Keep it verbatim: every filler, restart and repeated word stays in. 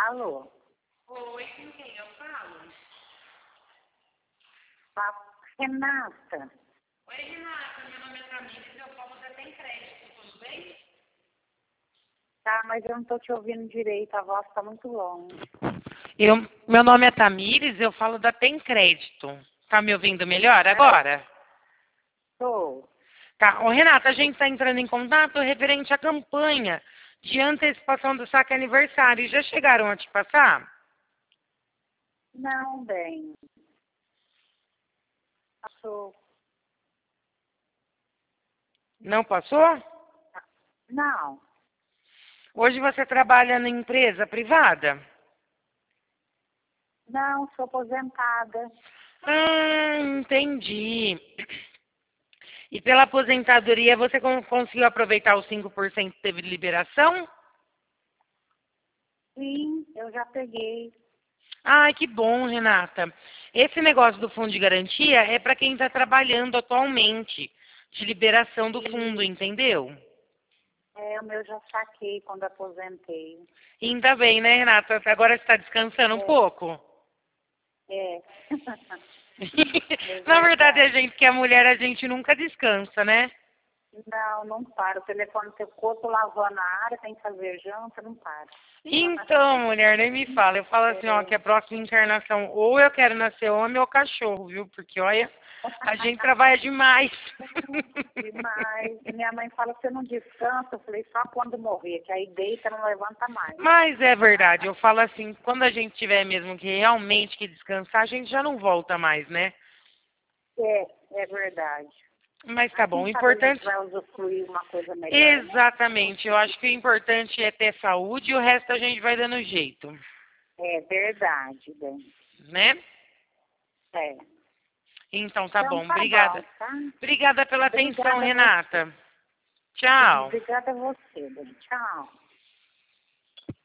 Alô? Oi, com quem eu falo? A Renata. Oi, Renata, meu nome é Tamires e eu falo da Tem Crédito, tudo bem? Tá, mas eu não tô te ouvindo direito, a voz tá muito longe. Eu, meu nome é Tamires, eu falo da Tem Crédito. Tá me ouvindo melhor agora? Tô. Tá. Ô, Renata, a gente está entrando em contato referente à campanha de antecipação do saque aniversário. Já chegaram a te passar? Não, bem. Passou. Não passou? Não. Hoje você trabalha na empresa privada? Não, sou aposentada. Ah, entendi. E pela aposentadoria você con- conseguiu aproveitar os cinco por cento que teve de liberação? Sim, eu já peguei. Ai, que bom, Renata. Esse negócio do fundo de garantia é para quem está trabalhando atualmente, de liberação do fundo, E entendeu? é, o meu já saquei quando aposentei. E ainda bem, né, Renata? Agora você está descansando um É, pouco. é. É Na verdade, a verdade. gente que é mulher, a gente nunca descansa, né? Não, não para. O telefone tocou, tô lavando a área, tem que fazer janta, não para. Então, mulher, nem me fala. Eu falo assim, ó, É. que a próxima encarnação ou eu quero nascer homem ou cachorro, viu? Porque, olha, a gente trabalha demais. Demais. E minha mãe fala, você não descansa? Eu falei, só quando morrer, que aí deita, não levanta mais. Mas é verdade, eu falo assim, quando a gente tiver mesmo que realmente que descansar, a gente já não volta mais, né? É, é verdade. Mas tá Mas bom, quem o sabe a gente importante... vai usufruir uma coisa melhor, né? Exatamente, eu acho que o importante é ter saúde e o resto a gente vai dando jeito, É verdade, bem. né? É. Então tá Então bom, tá bom, obrigada. tá? Obrigada pela atenção, Obrigada a você. Renata. Tchau. Obrigada a você, bem. Tchau.